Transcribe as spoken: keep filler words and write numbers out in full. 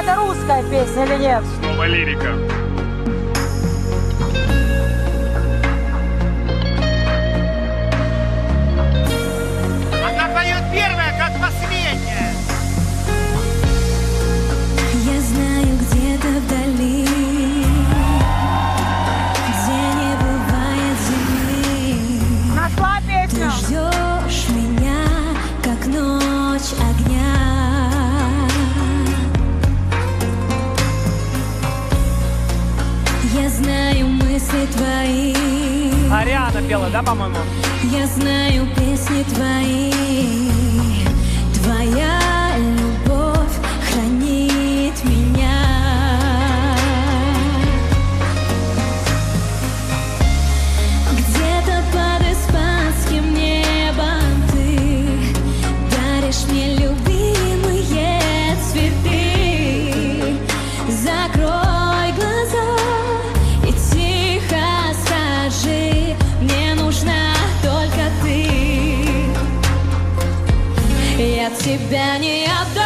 это русская песня или нет? Снова лирика. Она поет первая, как последняя. Я знаю, где-то вдали, где не бывает земли, Нашла песню. ты ждешь меня, как ночь огня. Я знаю мысли твои. Ариана пела, да, по-моему? Я знаю песни твои. Твоя любовь хранит меня. Где-то под испанским небом ты даришь мне любимые цветы. Закрой глаза и тихо скажи, мне нужна только ты. Я тебя не отдам.